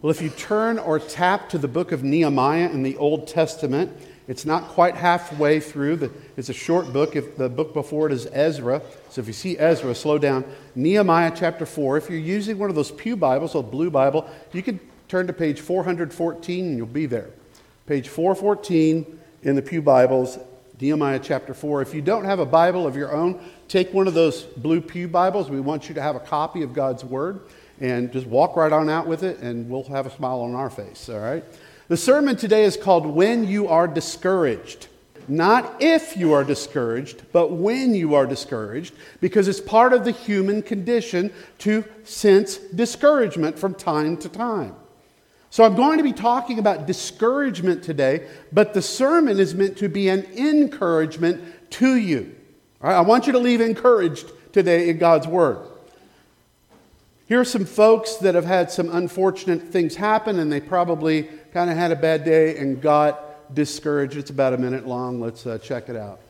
Well, if you turn or tap to the book of Nehemiah in the Old Testament, it's not quite halfway through. It's a short book. If the book before it is Ezra. So if you see Ezra, slow down. Nehemiah chapter 4. If you're using one of those pew Bibles, a blue Bible, you can turn to page 414 and you'll be there. Page 414 in the pew Bibles, Nehemiah chapter 4. If you don't have a Bible of your own, take one of those blue pew Bibles. We want you to have a copy of God's Word. And just walk right on out with it, and we'll have a smile on our face, all right? The sermon today is called When You Are Discouraged. Not if you are discouraged, but when you are discouraged, because it's part of the human condition to sense discouragement from time to time. So I'm going to be talking about discouragement today, but the sermon is meant to be an encouragement to you. All right? I want you to leave encouraged today in God's Word. Here are some folks that have had some unfortunate things happen, and they probably kind of had a bad day and got discouraged. It's about a minute long. Let's check it out.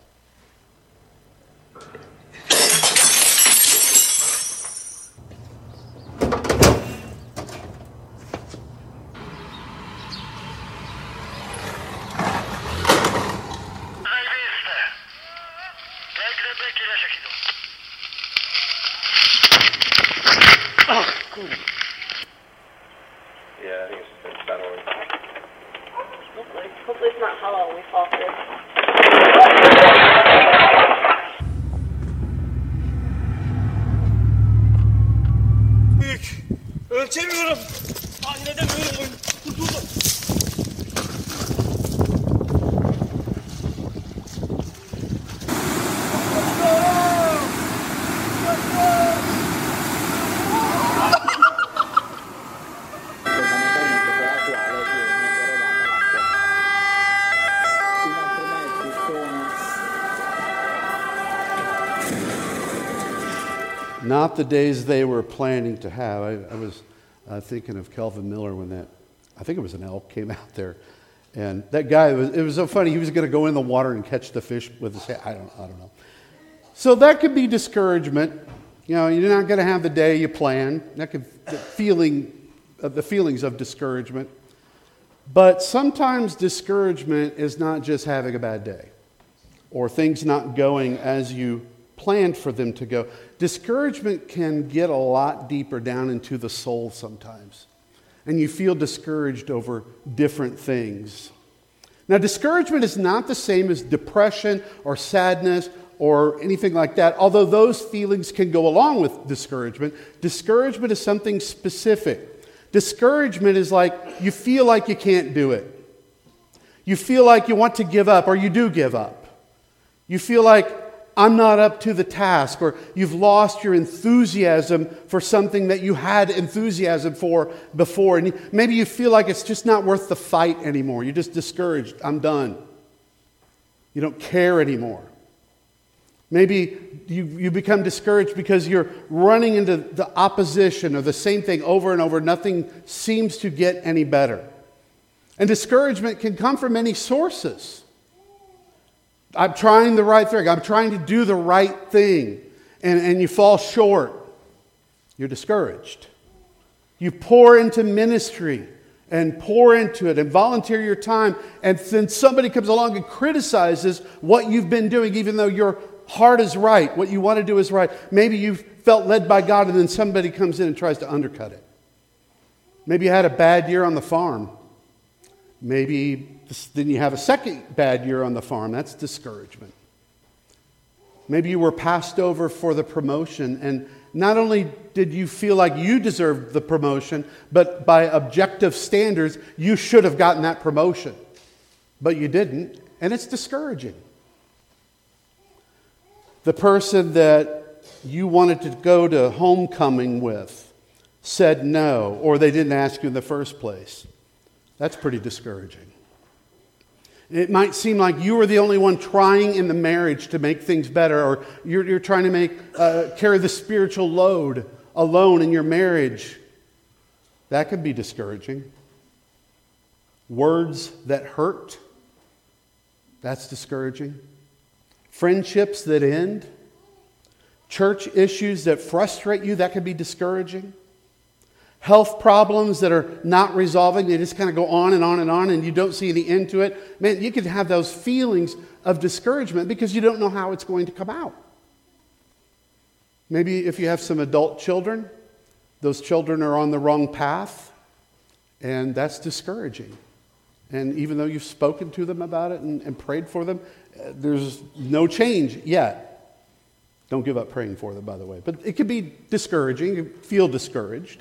Yeah, I think it's about all right. Hopefully it's not hollow when we fall through. Büyük. Ölçemiyorum. Halledemiyorum. Kurtuldum. Not the days they were planning to have. I was thinking of Kelvin Miller when I think it was an elk, came out there. And that guy, it was so funny, he was going to go in the water and catch the fish with his hand. I don't know. So that could be discouragement. You know, you're not going to have the day you plan. That could the feelings of discouragement. But sometimes discouragement is not just having a bad day or things not going as you planned for them to go. Discouragement can get a lot deeper down into the soul sometimes. And you feel discouraged over different things. Now, discouragement is not the same as depression or sadness or anything like that. Although those feelings can go along with discouragement, discouragement is something specific. Discouragement is like you feel like you can't do it. You feel like you want to give up, or you do give up. You feel like I'm not up to the task, or you've lost your enthusiasm for something that you had enthusiasm for before. And maybe you feel like it's just not worth the fight anymore. You're just discouraged. I'm done. You don't care anymore. Maybe you become discouraged because you're running into the opposition or the same thing over and over. Nothing seems to get any better. And discouragement can come from many sources. I'm trying the right thing. I'm trying to do the right thing. And you fall short. You're discouraged. You pour into ministry and pour into it and volunteer your time. And then somebody comes along and criticizes what you've been doing, even though your heart is right. What you want to do is right. Maybe you felt led by God and then somebody comes in and tries to undercut it. Maybe you had a bad year on the farm. Maybe then you have a second bad year on the farm. That's discouragement. Maybe you were passed over for the promotion, and not only did you feel like you deserved the promotion, but by objective standards, you should have gotten that promotion. But you didn't, and it's discouraging. The person that you wanted to go to homecoming with said no, or they didn't ask you in the first place. That's pretty discouraging. It might seem like you were the only one trying in the marriage to make things better, or you're trying to carry the spiritual load alone in your marriage. That could be discouraging. Words that hurt, that's discouraging. Friendships that end. Church issues that frustrate you, that can be discouraging. health problems that are not resolving. They just kind of go on and on and on, and you don't see any end to it. Man, you could have those feelings of discouragement because you don't know how it's going to come out. Maybe if you have some adult children, those children are on the wrong path, and that's discouraging. And even though you've spoken to them about it and prayed for them, there's no change yet. Don't give up praying for them, by the way. But it could be discouraging. You feel discouraged.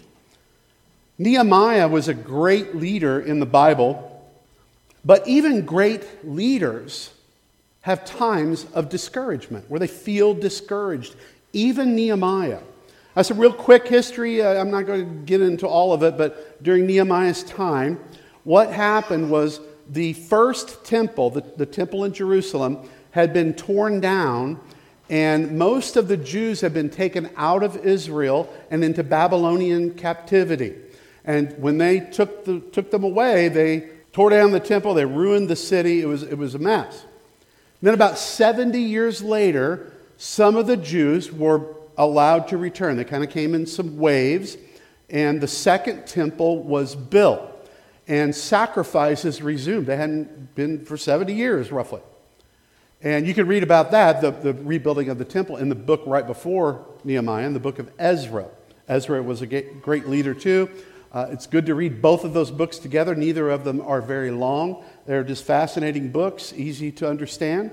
Nehemiah was a great leader in the Bible, but even great leaders have times of discouragement where they feel discouraged. Even Nehemiah. That's a real quick history. I'm not going to get into all of it, but during Nehemiah's time, what happened was the first temple, the temple in Jerusalem, had been torn down, and most of the Jews had been taken out of Israel and into Babylonian captivity. And when they took them away, they tore down the temple, they ruined the city. It was a mess. And then about 70 years later, some of the Jews were allowed to return. They kind of came in some waves, and the second temple was built, and sacrifices resumed. They hadn't been for 70 years, roughly. And you can read about that, the rebuilding of the temple, in the book right before Nehemiah, in the book of Ezra. Ezra was a great leader too. It's good to read both of those books together. Neither of them are very long. They're just fascinating books, easy to understand.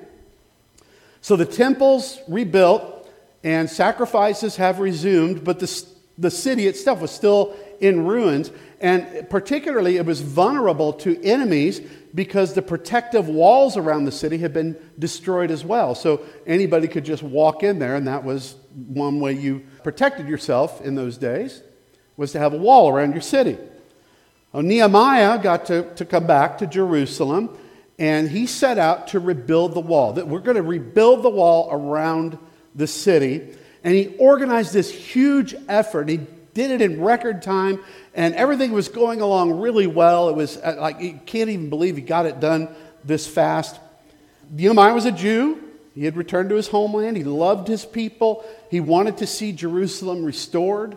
So the temple's rebuilt and sacrifices have resumed, but the city itself was still in ruins. And particularly, it was vulnerable to enemies because the protective walls around the city had been destroyed as well. So anybody could just walk in there, and that was one way you protected yourself in those days, was to have a wall around your city. Well, Nehemiah got to come back to Jerusalem, and he set out to rebuild the wall. That we're going to rebuild the wall around the city. And he organized this huge effort. He did it in record time, and everything was going along really well. It was like, you can't even believe he got it done this fast. Nehemiah was a Jew. He had returned to his homeland. He loved his people. He wanted to see Jerusalem restored.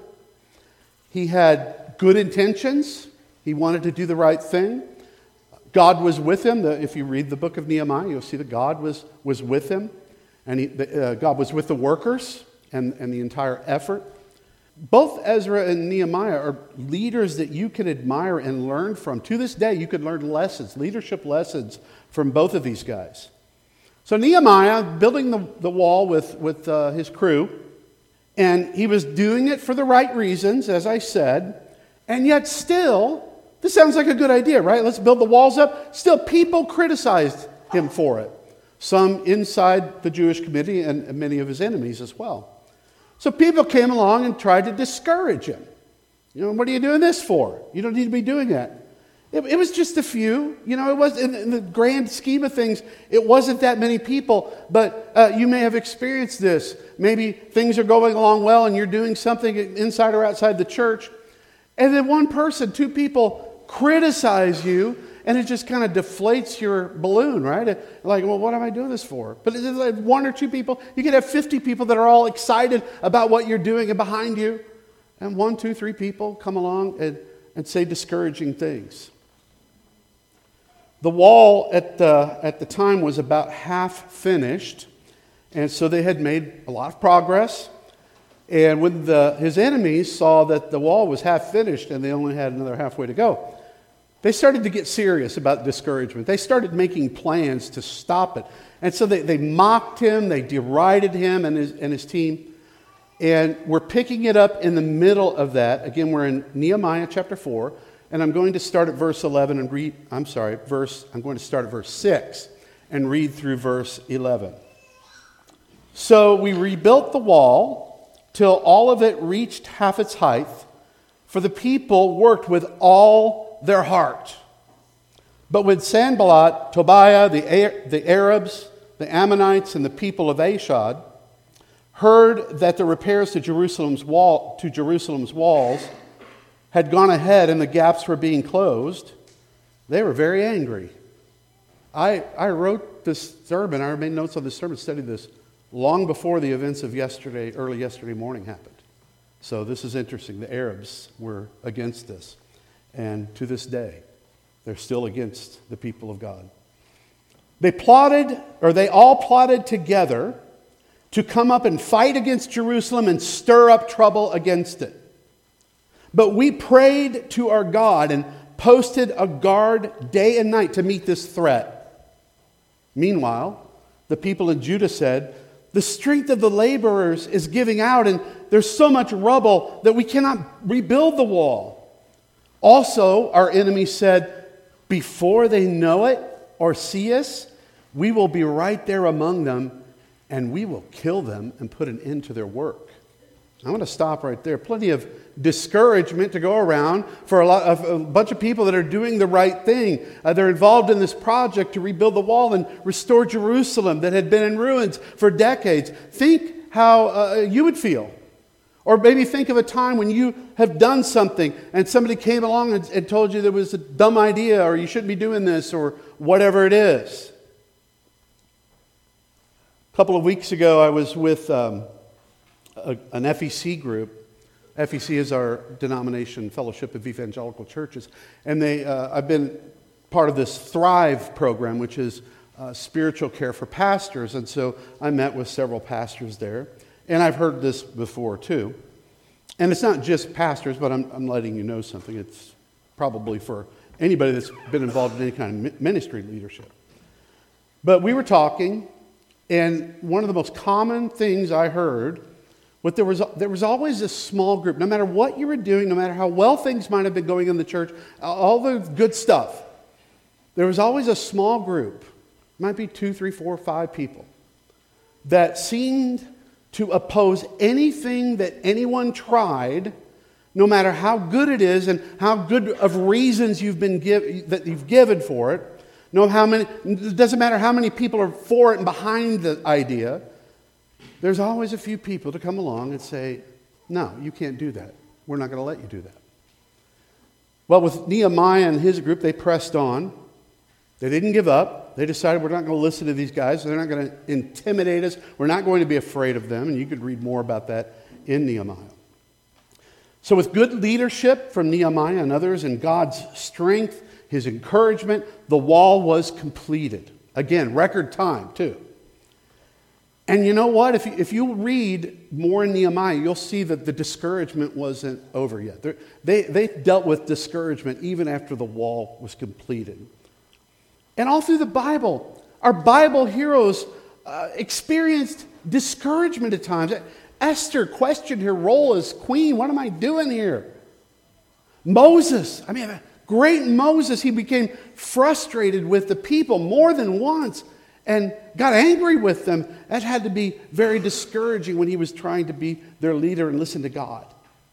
He had good intentions. He wanted to do the right thing. God was with him. If you read the book of Nehemiah, you'll see that God was with him. And God was with the workers and the entire effort. Both Ezra and Nehemiah are leaders that you can admire and learn from. To this day, you can learn lessons, leadership lessons from both of these guys. So Nehemiah, building the wall with his crew, and he was doing it for the right reasons, as I said, and yet still, this sounds like a good idea, right? Let's build the walls up. Still, people criticized him for it. Some inside the Jewish community and many of his enemies as well. So people came along and tried to discourage him. What are you doing this for? You don't need to be doing that. It was just a few. It was in the grand scheme of things, it wasn't that many people. But you may have experienced this. Maybe things are going along well and you're doing something inside or outside the church. And then one person, two people criticize you, and it just kind of deflates your balloon, right? Like, well, what am I doing this for? But it's like one or two people. You could have 50 people that are all excited about what you're doing and behind you. And 1, 2, 3 people come along and say discouraging things. The wall at the time was about half finished. And so they had made a lot of progress. And when his enemies saw that the wall was half finished and they only had another halfway to go, they started to get serious about discouragement. They started making plans to stop it. And so they mocked him, they derided him and his team. And we're picking it up in the middle of that. Again, we're in Nehemiah chapter 4. And I'm going to start at verse 11 and read, I'm going to start at verse 6 and read through verse 11. So we rebuilt the wall till all of it reached half its height, for the people worked with all their heart. But when Sanballat, Tobiah, the Arabs, the Ammonites, and the people of Ashdod heard that the repairs to Jerusalem's walls had gone ahead and the gaps were being closed, they were very angry. I wrote this sermon, I made notes on this sermon, studied this long before the events of early yesterday morning happened. So this is interesting. The Arabs were against this. And to this day, they're still against the people of God. They all plotted together to come up and fight against Jerusalem and stir up trouble against it. But we prayed to our God and posted a guard day and night to meet this threat. Meanwhile, the people in Judah said, the strength of the laborers is giving out, and there's so much rubble that we cannot rebuild the wall. Also, our enemies said, before they know it or see us, we will be right there among them, and we will kill them and put an end to their work. I'm going to stop right there. Plenty of discouragement to go around for a bunch of people that are doing the right thing. They're involved in this project to rebuild the wall and restore Jerusalem that had been in ruins for decades. Think how you would feel. Or maybe think of a time when you have done something and somebody came along and told you there was a dumb idea or you shouldn't be doing this or whatever it is. A couple of weeks ago, I was with an FEC group. FEC is our denomination, Fellowship of Evangelical Churches. And I've been part of this Thrive program, which is spiritual care for pastors. And so I met with several pastors there. And I've heard this before too. And it's not just pastors, but I'm letting you know something. It's probably for anybody that's been involved in any kind of ministry leadership. But we were talking, and one of the most common things I heard was there was always a small group, no matter what you were doing, no matter how well things might have been going in the church, all the good stuff. There was always a small group, might be 2, 3, 4, 5 people, that seemed to oppose anything that anyone tried, no matter how good it is and how good of reasons that you've given for it. It doesn't matter how many people are for it and behind the idea. There's always a few people to come along and say, no, you can't do that. We're not going to let you do that. Well, with Nehemiah and his group, they pressed on. They didn't give up. They decided we're not going to listen to these guys. They're not going to intimidate us. We're not going to be afraid of them. And you could read more about that in Nehemiah. So with good leadership from Nehemiah and others and God's strength, his encouragement, the wall was completed. Again, record time too. And you know what? If you read more in Nehemiah, you'll see that the discouragement wasn't over yet. They dealt with discouragement even after the wall was completed. And all through the Bible, our Bible heroes experienced discouragement at times. Esther questioned her role as queen. What am I doing here? Moses, great Moses, he became frustrated with the people more than once and got angry with them. That had to be very discouraging when he was trying to be their leader and listen to God.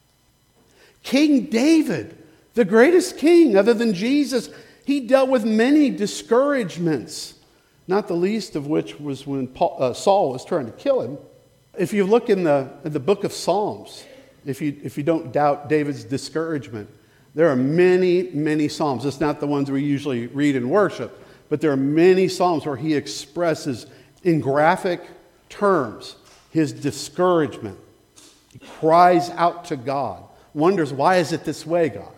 King David, the greatest king other than Jesus, he dealt with many discouragements, not the least of which was when Saul was trying to kill him. If you look in the book of Psalms, if you don't doubt David's discouragement, there are many, many Psalms. It's not the ones we usually read in worship, but there are many Psalms where he expresses in graphic terms his discouragement. He cries out to God, wonders, why is it this way, God?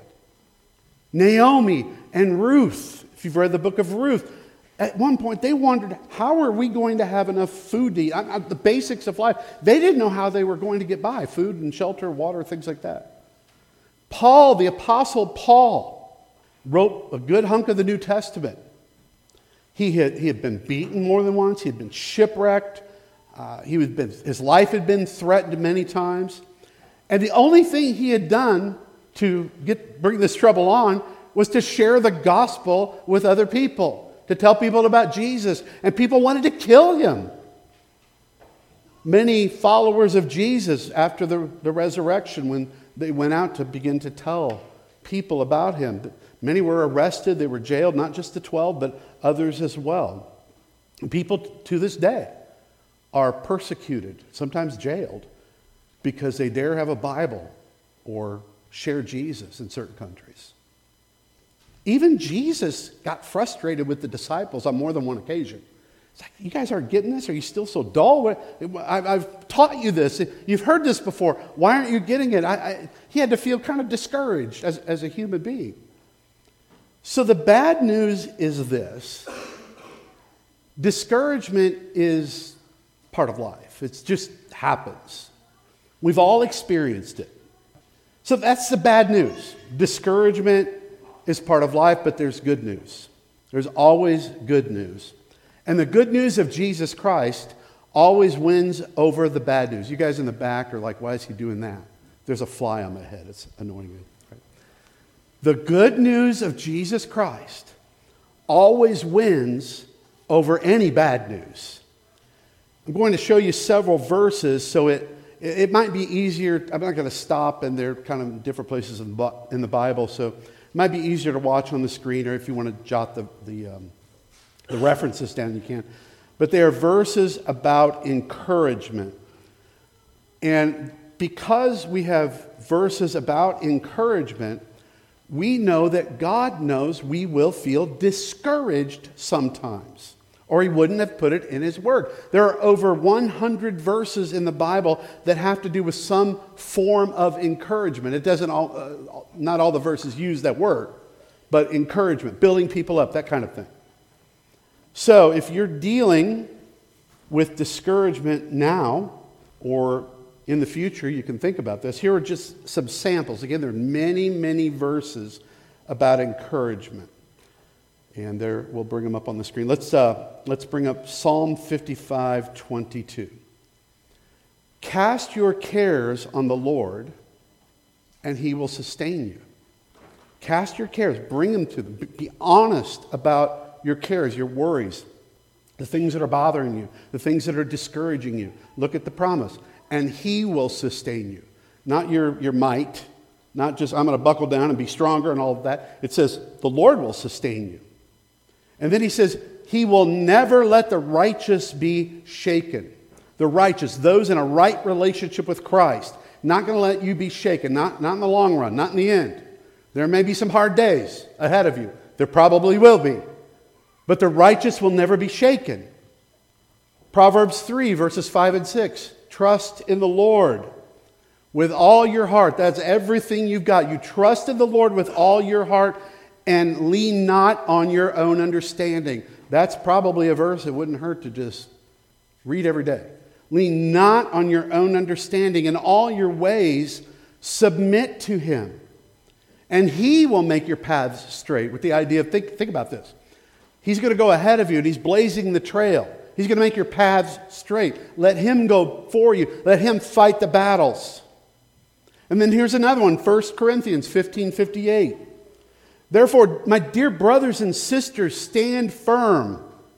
Naomi and Ruth, if you've read the book of Ruth, at one point they wondered, how are we going to have enough food to eat? The basics of life. They didn't know how they were going to get by, food and shelter, water, things like that. Paul, the Apostle Paul, wrote a good hunk of the New Testament. He had been beaten more than once. He had been shipwrecked. His life had been threatened many times. And the only thing he had done to bring this trouble on was to share the gospel with other people, to tell people about Jesus. And people wanted to kill him. Many followers of Jesus after the resurrection, when they went out to begin to tell people about him, many were arrested, they were jailed, not just the 12, but others as well. People to this day are persecuted, sometimes jailed, because they dare have a Bible or share Jesus in certain countries. Even Jesus got frustrated with the disciples on more than one occasion. It's like, you guys aren't getting this? Are you still so dull? I've taught you this. You've heard this before. Why aren't you getting it? He had to feel kind of discouraged as a human being. So the bad news is this. Discouragement is part of life. It just happens. We've all experienced it. So that's the bad news. Discouragement is part of life, but there's good news. There's always good news. And the good news of Jesus Christ always wins over the bad news. You guys in the back are like, why is he doing that? There's a fly on my head. It's annoying me. Right? The good news of Jesus Christ always wins over any bad news. I'm going to show you several verses, so it might be easier. I'm not going to stop, and they're kind of different places in the Bible, so it might be easier to watch on the screen, or if you want to jot the references down, you can. But they are verses about encouragement. And because we have verses about encouragement, we know that God knows we will feel discouraged sometimes, or he wouldn't have put it in his word. There are over 100 verses in the Bible that have to do with some form of encouragement. It doesn't not all the verses use that word, but encouragement, building people up, that kind of thing. So if you're dealing with discouragement now or in the future, you can think about this. Here are just some samples. Again, there are many, many verses about encouragement. And there, we'll bring them up on the screen. Let's bring up Psalm 55:22. Cast your cares on the Lord, and he will sustain you. Cast your cares. Bring them to them. Be honest about your cares, your worries, the things that are bothering you, the things that are discouraging you. Look at the promise. And he will sustain you. Not your might, not just I'm going to buckle down and be stronger and all of that. It says the Lord will sustain you. And then he says he will never let the righteous be shaken. The righteous, those in a right relationship with Christ, not going to let you be shaken, not in the long run, not in the end. There may be some hard days ahead of you. There probably will be. But the righteous will never be shaken. Proverbs 3, verses 5 and 6. Trust in the Lord with all your heart. That's everything you've got. You trust in the Lord with all your heart and lean not on your own understanding. That's probably a verse that wouldn't hurt to just read every day. Lean not on your own understanding. In all your ways, submit to him. And he will make your paths straight. With the idea of, think about this. He's going to go ahead of you and he's blazing the trail. He's going to make your paths straight. Let him go for you. Let him fight the battles. And then here's another one, 1 Corinthians 15:58. Therefore, my dear brothers and sisters, stand firm.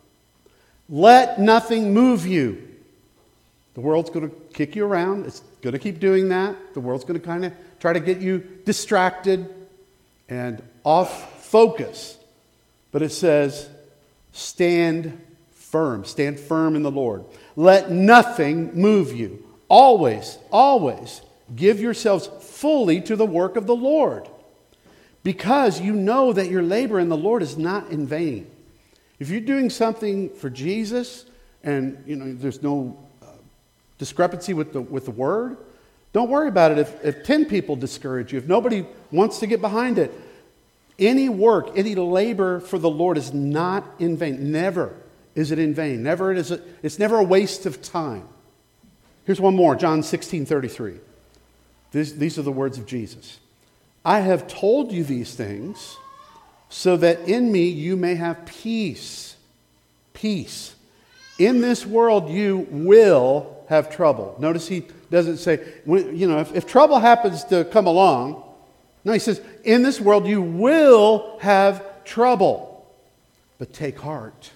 Let nothing move you. The world's going to kick you around. It's going to keep doing that. The world's going to kind of try to get you distracted and off focus. But it says, stand firm. Stand firm in the Lord. Let nothing move you. Always, always give yourselves fully to the work of the Lord, because you know that your labor in the Lord is not in vain. If you're doing something for Jesus and there's no discrepancy with the word, don't worry about it if 10 people discourage you, if nobody wants to get behind it. Any work, any labor for the Lord is not in vain. Never is it in vain. It's never a waste of time. Here's one more, John 16:33. These are the words of Jesus. I have told you these things so that in me you may have peace. Peace. In this world you will have trouble. Notice he doesn't say, if trouble happens to come along. No, he says, in this world you will have trouble. But take heart.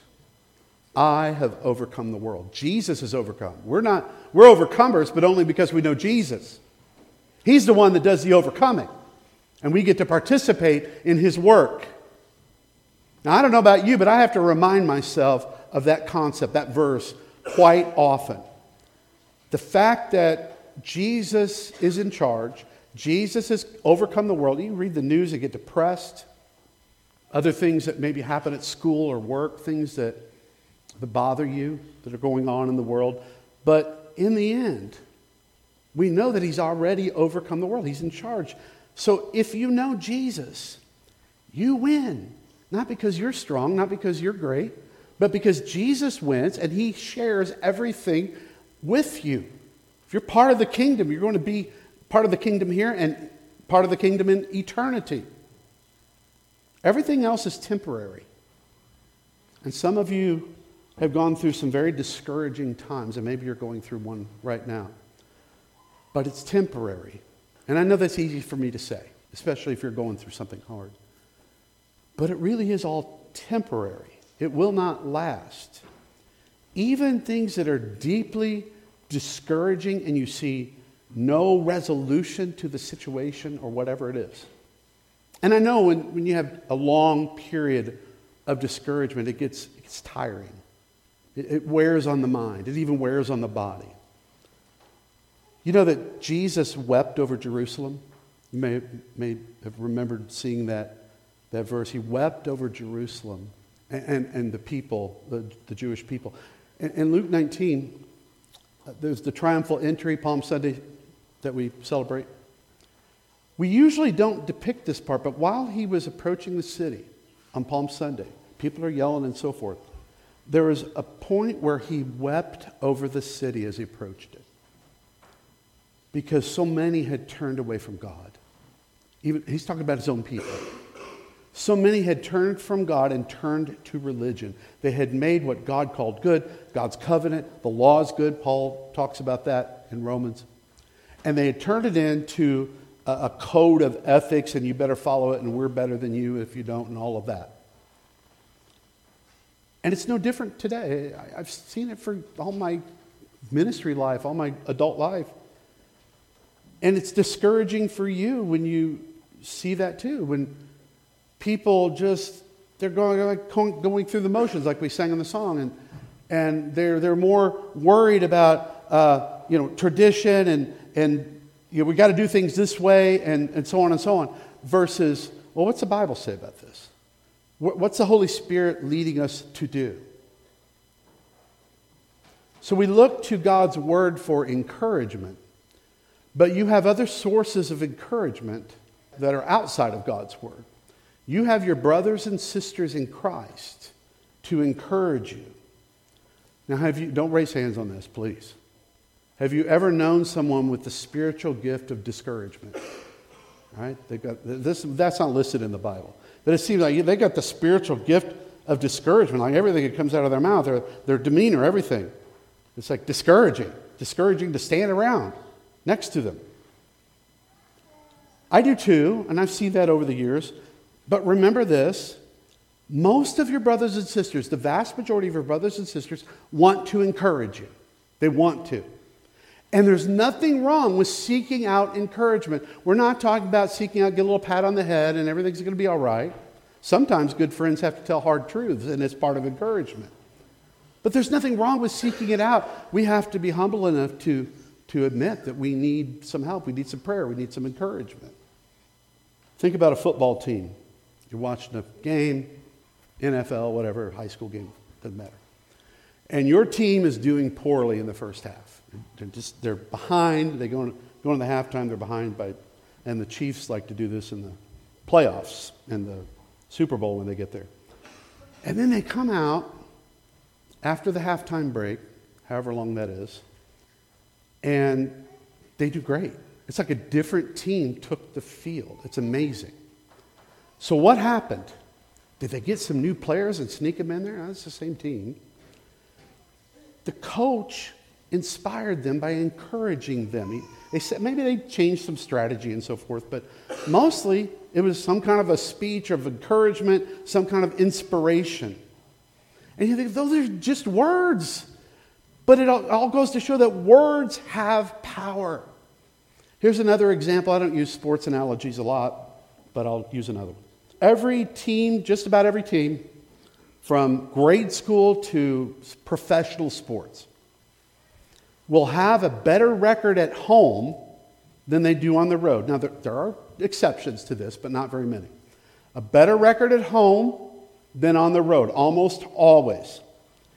I have overcome the world. Jesus has overcome. We're overcomers, but only because we know Jesus. He's the one that does the overcoming. And we get to participate in his work. Now, I don't know about you, but I have to remind myself of that concept, that verse, quite often. The fact that Jesus is in charge, Jesus has overcome the world. You read the news and get depressed. Other things that maybe happen at school or work, things that that bother you, that are going on in the world. But in the end, we know that he's already overcome the world. He's in charge. So if you know Jesus, you win. Not because you're strong, not because you're great, but because Jesus wins and he shares everything with you. If you're part of the kingdom, you're going to be part of the kingdom here and part of the kingdom in eternity. Everything else is temporary. And some of you have gone through some very discouraging times, and maybe you're going through one right now. But it's temporary. And I know that's easy for me to say, especially if you're going through something hard. But it really is all temporary. It will not last. Even things that are deeply discouraging and you see no resolution to the situation or whatever it is. And I know when you have a long period of discouragement, it gets tiring. It wears on the mind. It even wears on the body. You know that Jesus wept over Jerusalem? You may have remembered seeing that verse. He wept over Jerusalem and the people, the Jewish people. In Luke 19, there's the triumphal entry, Palm Sunday, that we celebrate. We usually don't depict this part, but while he was approaching the city on Palm Sunday, people are yelling and so forth, there was a point where he wept over the city as he approached it. Because so many had turned away from God. Even he's talking about his own people. So many had turned from God and turned to religion. They had made what God called good, God's covenant, the law is good. Paul talks about that in Romans. And they had turned it into a code of ethics, and you better follow it, and we're better than you if you don't, and all of that. And it's no different today. I've seen it for all my ministry life, all my adult life. And it's discouraging for you when you see that too. When people they're going through the motions, like we sang in the song, and they're more worried about tradition and we got to do things this way and so on and so on, versus, well, what's the Bible say about this? What's the Holy Spirit leading us to do? So we look to God's word for encouragement, but you have other sources of encouragement that are outside of God's word. You have your brothers and sisters in Christ to encourage you. Now, don't raise hands on this, please. Have you ever known someone with the spiritual gift of discouragement? Right? They've got this. That's not listed in the Bible, but it seems like they got the spiritual gift of discouragement. Like everything that comes out of their mouth, their demeanor, everything. It's like discouraging to stand around next to them. I do too, and I've seen that over the years. But remember this, most of your brothers and sisters, the vast majority of your brothers and sisters want to encourage you. They want to. And there's nothing wrong with seeking out encouragement. We're not talking about seeking out, get a little pat on the head and everything's going to be all right. Sometimes good friends have to tell hard truths, and it's part of encouragement. But there's nothing wrong with seeking it out. We have to be humble enough to admit that we need some help. We need some prayer. We need some encouragement. Think about a football team. You're watching a game, NFL, whatever, high school game, doesn't matter. And your team is doing poorly in the first half. They're behind. They go into the halftime. They're behind and the Chiefs like to do this in the playoffs and the Super Bowl when they get there. And then they come out after the halftime break, however long that is, and they do great. It's like a different team took the field. It's amazing. So what happened? Did they get some new players and sneak them in there? That's the same team. The coach inspired them by encouraging them. They said maybe they changed some strategy and so forth, but mostly it was some kind of a speech of encouragement, some kind of inspiration. And you think, those are just words. But it all goes to show that words have power. Here's another example. I don't use sports analogies a lot, but I'll use another one. Every team, just about every team, from grade school to professional sports, will have a better record at home than they do on the road. Now, there are exceptions to this, but not very many. A better record at home than on the road, almost always.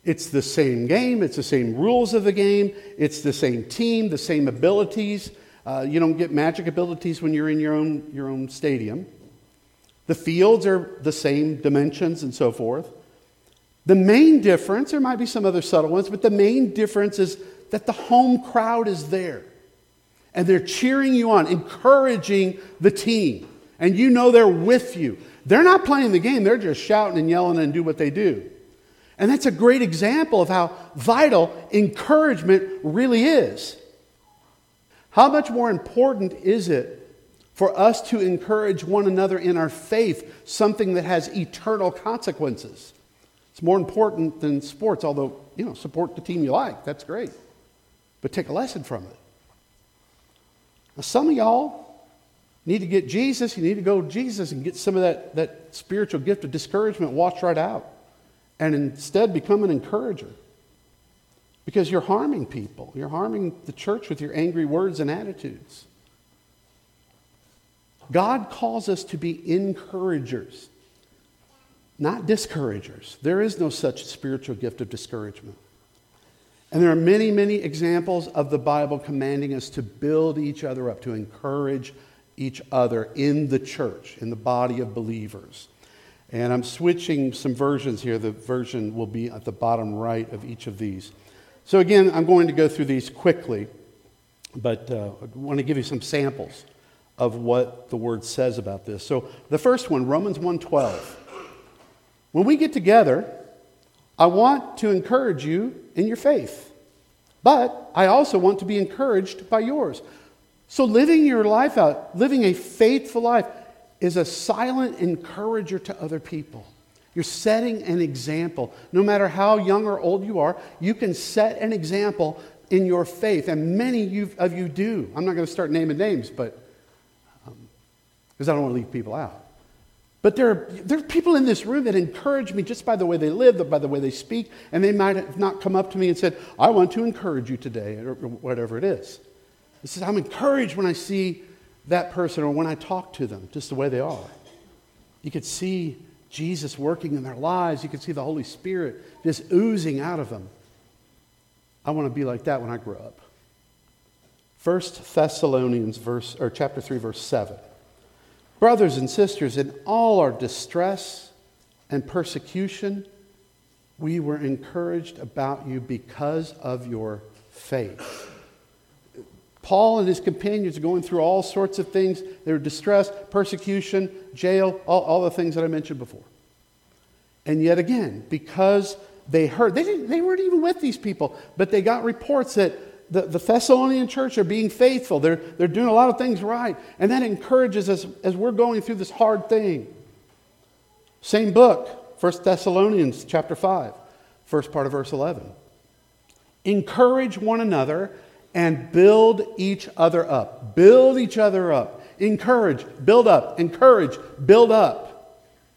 It's the same game. It's the same rules of the game. It's the same team, the same abilities. You don't get magic abilities when you're in your own stadium. The fields are the same dimensions and so forth. The main difference, there might be some other subtle ones, but the main difference is that the home crowd is there. And they're cheering you on, encouraging the team. And you know they're with you. They're not playing the game. They're just shouting and yelling and do what they do. And that's a great example of how vital encouragement really is. How much more important is it for us to encourage one another in our faith, something that has eternal consequences? It's more important than sports, although, support the team you like. That's great. But take a lesson from it. Now, some of y'all need to get Jesus. You need to go to Jesus and get some of that spiritual gift of discouragement washed right out. And instead become an encourager. Because you're harming people. You're harming the church with your angry words and attitudes. God calls us to be encouragers, not discouragers. There is no such spiritual gift of discouragement. And there are many, many examples of the Bible commanding us to build each other up, to encourage each other in the church, in the body of believers. And I'm switching some versions here. The version will be at the bottom right of each of these. So again, I'm going to go through these quickly, but I want to give you some samples of what the Word says about this. So the first one, Romans 1:12. When we get together, I want to encourage you in your faith, but I also want to be encouraged by yours. So living your life out, living a faithful life, is a silent encourager to other people. You're setting an example. No matter how young or old you are, you can set an example in your faith, and many of you do. I'm not going to start naming names, but because I don't want to leave people out. But there are people in this room that encourage me just by the way they live, by the way they speak, and they might have not come up to me and said, I want to encourage you today, or whatever it is. It says, I'm encouraged when I see that person or when I talk to them, just the way they are. You could see Jesus working in their lives. You could see the Holy Spirit just oozing out of them. I want to be like that when I grow up. 1 Thessalonians chapter 3, verse 7. Brothers and sisters, in all our distress and persecution, we were encouraged about you because of your faith. Paul and his companions are going through all sorts of things. They're distressed, persecution, jail, all the things that I mentioned before. And yet again, because they heard, they weren't even with these people, but they got reports that the Thessalonian church are being faithful. They're doing a lot of things right. And that encourages us as we're going through this hard thing. Same book, 1 Thessalonians chapter 5, first part of verse 11. Encourage one another and build each other up. Build each other up. Encourage, build up. Encourage, build up.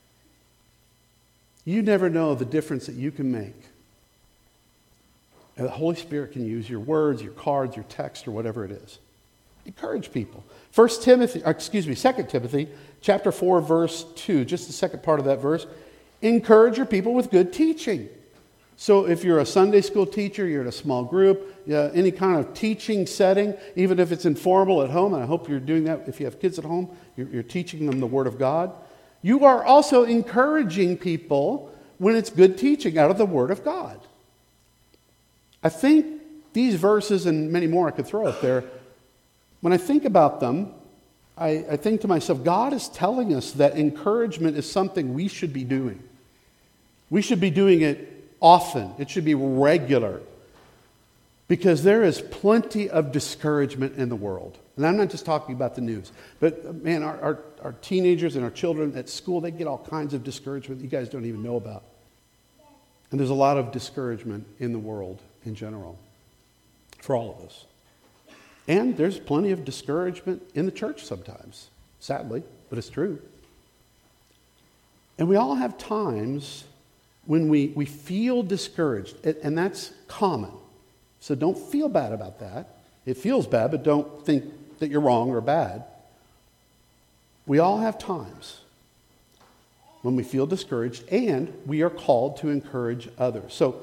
You never know the difference that you can make. And the Holy Spirit can use your words, your cards, your text, or whatever it is. Encourage people. 2 Timothy chapter 4, verse 2, just the second part of that verse. Encourage your people with good teaching. So if you're a Sunday school teacher, you're in a small group, any kind of teaching setting, even if it's informal at home, and I hope you're doing that if you have kids at home, you're teaching them the Word of God. You are also encouraging people when it's good teaching out of the Word of God. I think these verses and many more I could throw up there, when I think about them, I think to myself, God is telling us that encouragement is something we should be doing. We should be doing it often. It should be regular. Because there is plenty of discouragement in the world. And I'm not just talking about the news. But man, our teenagers and our children at school, they get all kinds of discouragement you guys don't even know about. And there's a lot of discouragement in the world in general. For all of us. And there's plenty of discouragement in the church sometimes. Sadly, but it's true. And we all have times when we feel discouraged, and that's common. So don't feel bad about that. It feels bad, but don't think that you're wrong or bad. We all have times when we feel discouraged, and we are called to encourage others. So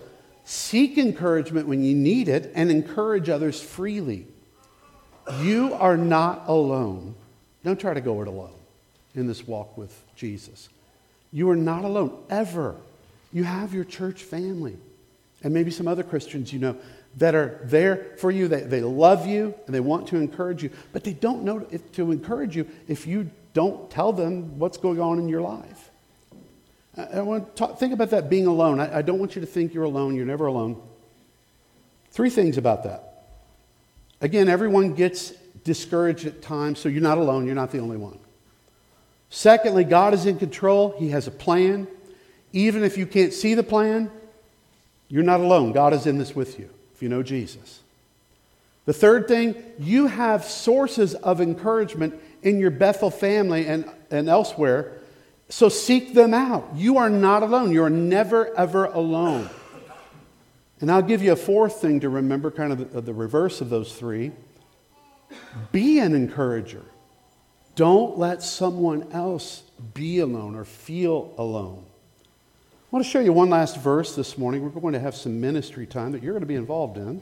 Seek encouragement when you need it and encourage others freely. You are not alone. Don't try to go it alone in this walk with Jesus. You are not alone, ever. You have your church family and maybe some other Christians you know that are there for you. They love you and they want to encourage you, but they don't know to encourage you if you don't tell them what's going on in your life. I want to think about that being alone. I don't want you to think you're alone. You're never alone. 3 things about that. Again, everyone gets discouraged at times, so you're not alone. You're not the only one. Secondly, God is in control. He has a plan. Even if you can't see the plan, you're not alone. God is in this with you, if you know Jesus. The third thing, you have sources of encouragement in your Bethel family and elsewhere, so seek them out. You are not alone. You are never, ever alone. And I'll give you a fourth thing to remember, kind of the reverse of those 3. Be an encourager. Don't let someone else be alone or feel alone. I want to show you one last verse this morning. We're going to have some ministry time that you're going to be involved in.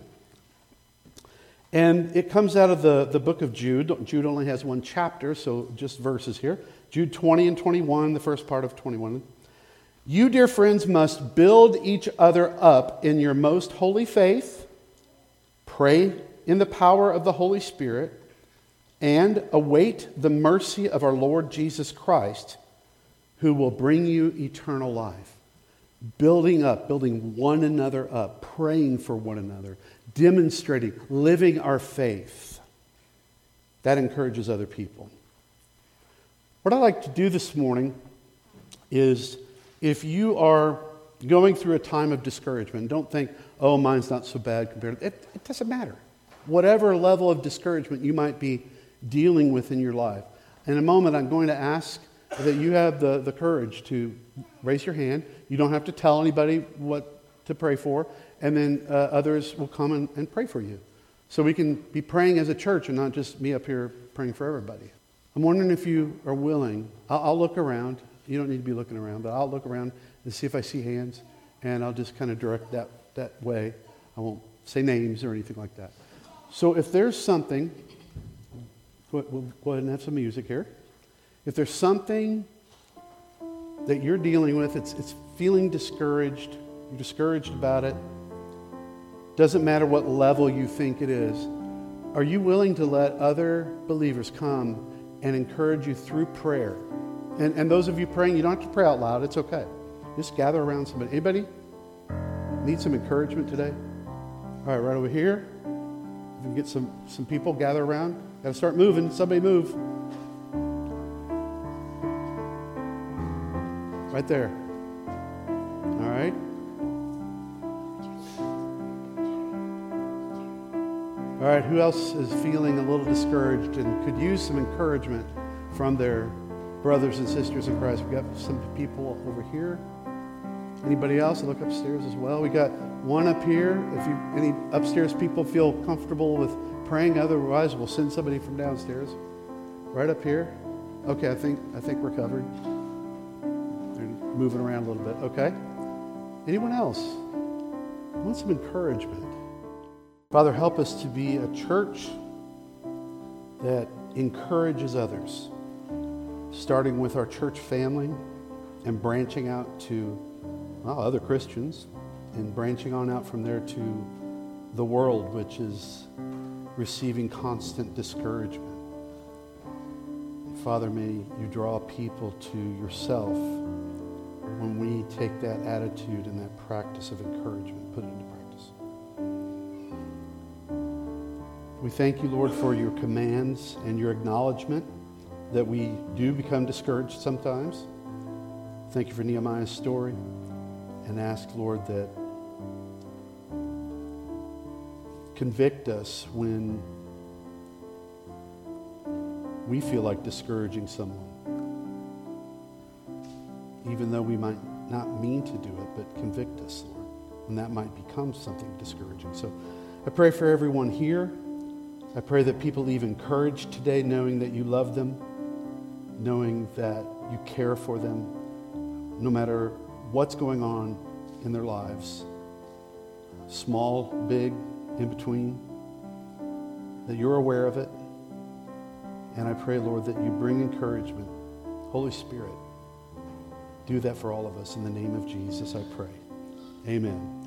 And it comes out of the book of Jude. Jude only has 1 chapter, so just verses here. Jude 20 and 21, the first part of 21. You, dear friends, must build each other up in your most holy faith, pray in the power of the Holy Spirit, and await the mercy of our Lord Jesus Christ, who will bring you eternal life. Building one another up, praying for one another, demonstrating, living our faith. That encourages other people. What I'd like to do this morning is, if you are going through a time of discouragement, don't think, oh, mine's not so bad compared to it. It doesn't matter. Whatever level of discouragement you might be dealing with in your life. In a moment, I'm going to ask that you have the courage to raise your hand. You don't have to tell anybody what to pray for, and then others will come and pray for you. So we can be praying as a church and not just me up here praying for everybody. I'm wondering if you are willing. I'll look around. You don't need to be looking around, but I'll look around and see if I see hands, and I'll just kind of direct that way. I won't say names or anything like that. So if there's something, we'll go ahead and have some music here. If there's something that you're dealing with, it's feeling discouraged, you're discouraged about it, doesn't matter what level you think it is, are you willing to let other believers come and encourage you through prayer? And those of you praying, you don't have to pray out loud, it's okay. Just gather around somebody. Anybody need some encouragement today? All right, right over here. If you can get some people gather around, got to start moving. Somebody move. Right there. All right. All right, who else is feeling a little discouraged and could use some encouragement from their brothers and sisters in Christ? We got some people over here. Anybody else? Look upstairs as well. We got one up here. If any upstairs people feel comfortable with praying, otherwise we'll send somebody from downstairs. Right up here. Okay, I think we're covered. They're moving around a little bit. Okay. Anyone else? I want some encouragement. Father, help us to be a church that encourages others, starting with our church family and branching out to other Christians, and branching on out from there to the world, which is receiving constant discouragement. Father, may you draw people to yourself when we take that attitude and that practice of encouragement, put it into practice. We thank you, Lord, for your commands and your acknowledgement that we do become discouraged sometimes. Thank you for Nehemiah's story. And ask, Lord, that convict us when we feel like discouraging someone, even though we might not mean to do it, but convict us, Lord, and that might become something discouraging. So I pray for everyone here. I pray that people leave encouraged today, knowing that you love them, knowing that you care for them, no matter what's going on in their lives. small, big, in between, that you're aware of it. And I pray, Lord, that you bring encouragement. Holy Spirit, do that for all of us. In the name of Jesus, I pray. Amen.